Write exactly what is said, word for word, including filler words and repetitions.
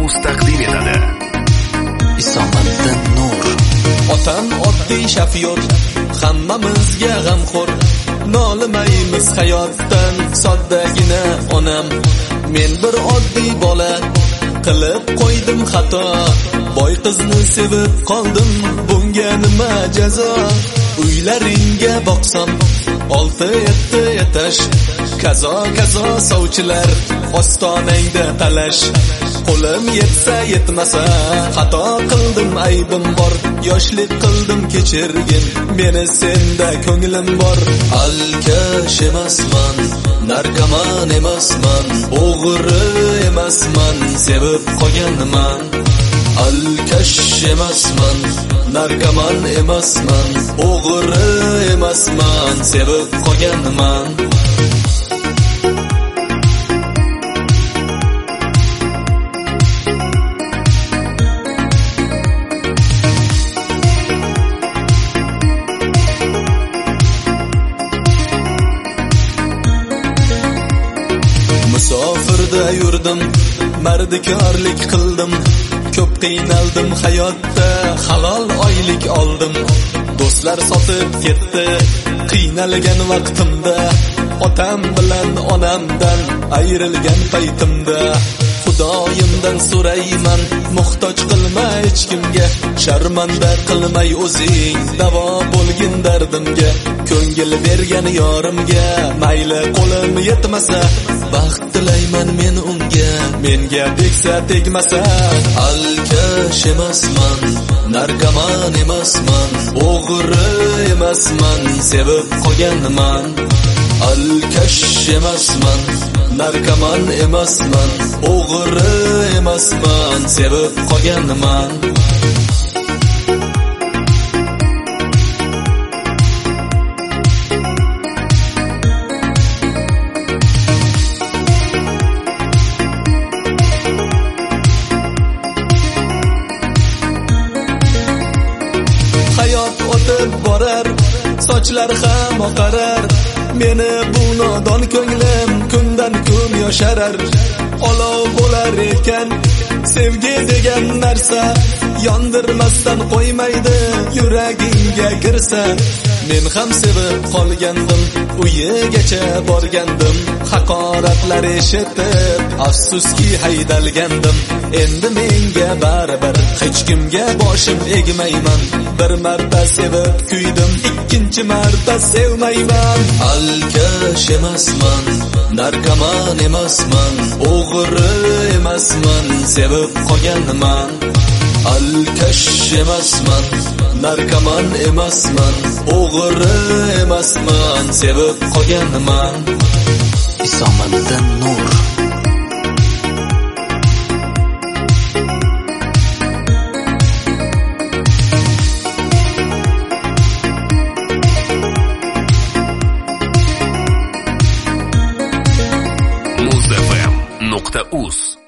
uz taqdim etadi. Isomiddin Nur. Otam oddiy shofyor, hammamizga g'amxo'r. Nolimaymiz hayotdan, soddagina onam. Men bir oddiy bola, qilib qo'ydim xato. Boy qizni sevib qoldim, bunga nima jazo? Uylaringga boqsam, olti yetti etash, kazo kazo sovchilar ostonangda talash. Qo'lim yetsa yetmasa, xato qildim, aybim bor. Yoshlik qildim, kechirgin, meni senda ko'nglim bor. Alkash emasman, narkoman emasman, o'g'ri emasman, sevib qolganman. Alkash emasman, narkoman emasman, o'g'ri emasman, sevib qolganman. Musofirda yurdim, mardikorlik qildim. Ko'p qiynaldim hayotda, halol oylik oldim. Do'stlar sotib ketdi, qiynalgan vaqtimda. Otam bilan onamdan ayrilgan paytimda. Xudoyimdan so'rayman, muhtoj qilma hech kimga. Sharmanda qilmay o'zing, davo bo'lgin dardimga. Ko'ngil bergan yorimga, mayli qo'lim yetmasa, baxt tilayman men unga. Menga tegsa tegmasa, alkash emasman, narkoman emasman, o'g'ri emasman, sevib qolganman. Alkash emasman, narkoman emasman, o'g'ri emasman, sevib qolganman. Hayot o'tib borar, sochlar ham oqarar. Meni bu nodon ko'nglim kundan kun yosharar. Olov bo'lar ekan sevgi degan narsa, yondirmasdan qo'ymaydi yuragingga kirsa. Men ham sevib qolgandim, uyigacha borgandim. Haqoratlar eshitib, afsuski haydalgandim. Endi menga baribir, hech kimga boshim egmayman. Bir marta sevib kuydim, ikkinchi marta sevmayman. Alkash emasman, narkoman emasman, o'g'ri emasman, sevib qolganman. Alkash emasman, narkoman emasman, o'g'ri emasman, sevib qolganman. Isomiddin Nur. muz f m nuqta uz